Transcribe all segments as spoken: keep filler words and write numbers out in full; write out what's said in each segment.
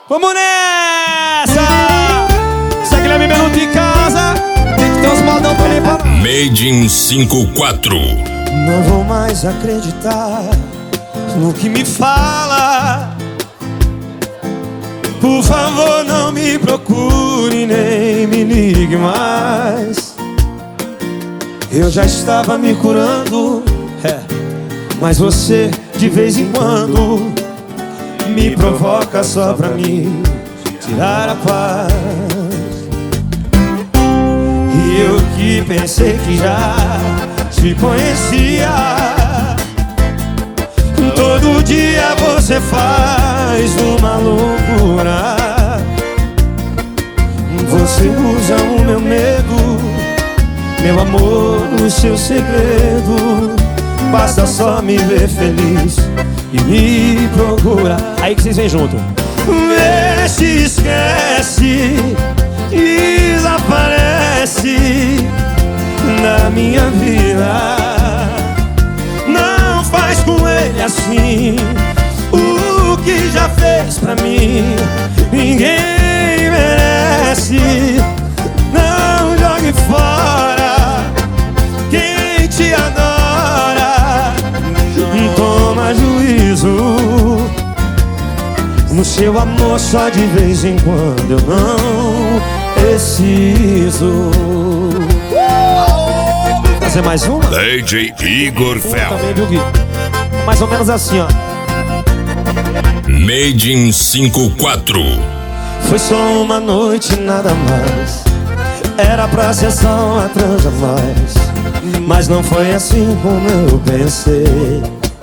Vamos nessa! Se a Guilherme não de casa, tem que ter uns modão pra limpar. Made in cinquenta e quatro. Não vou mais acreditar no que me fala. Por favor, não me procure nem me ligue mais. Eu já estava me curando, é, mas você de vez em quando me provoca só pra me tirar a paz. E eu que pensei que já te conhecia, todo dia você faz uma loucura. Você usa o meu medo, meu amor, o seu segredo. Basta só me ver feliz e me procura. Aí que vocês vêm junto. Vê se esquece, desaparece da minha vida. Não faz com ele assim o que já fez pra mim. Ninguém merece. Não jogue fora quem te adora. Toma juízo no seu amor, só de vez em quando eu não preciso. Vou fazer mais uma? D J Igor Fel. Também, viu, Gui? Mais ou menos assim, ó. Made in cinquenta e quatro. Foi só uma noite, nada mais. Era pra ser só uma transa mais, mas não foi assim como eu pensei.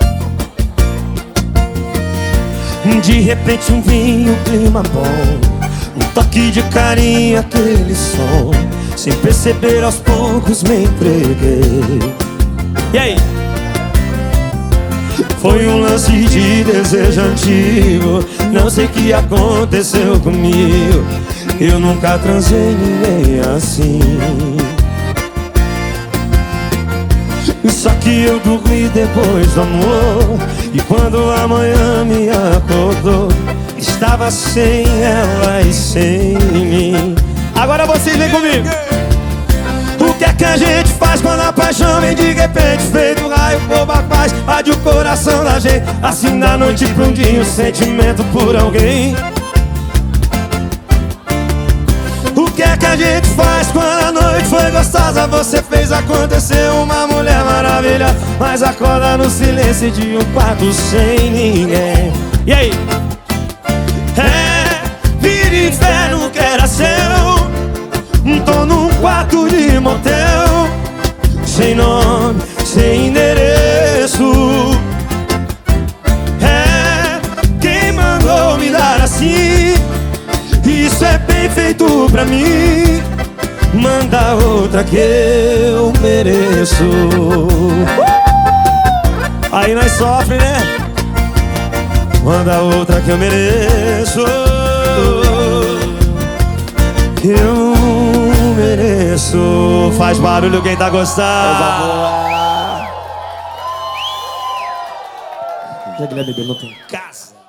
De repente um vinho, clima bom, um toque de carinho, aquele som. Sem perceber, aos poucos me entreguei. E aí? Foi um lance de desejo antigo. Não sei o que aconteceu comigo. Eu nunca transei ninguém assim. Só que eu dormi depois do amor, e quando amanhã me acordou, estava sem ela e sem mim. Agora vocês vem comigo. O que é que a gente faz quando a paixão vem de repente? Feito um raio, o povo faz, invade o coração da gente. Assim da noite pra um dia, um sentimento por alguém. O que é que a gente faz quando a noite foi gostosa? Você fez acontecer, uma mulher maravilhosa, mas acorda no silêncio de um quarto sem ninguém. E aí? É, vida e inferno que era seu. Tô num quarto de motel, sem nome, sem endereço. É, quem mandou me dar assim? Isso é bem feito pra mim. Manda outra que eu mereço. Aí nós sofre, né? Manda outra que eu mereço. Que eu mereço. Faz barulho quem tá gostando. Já Guilherme não tem casa.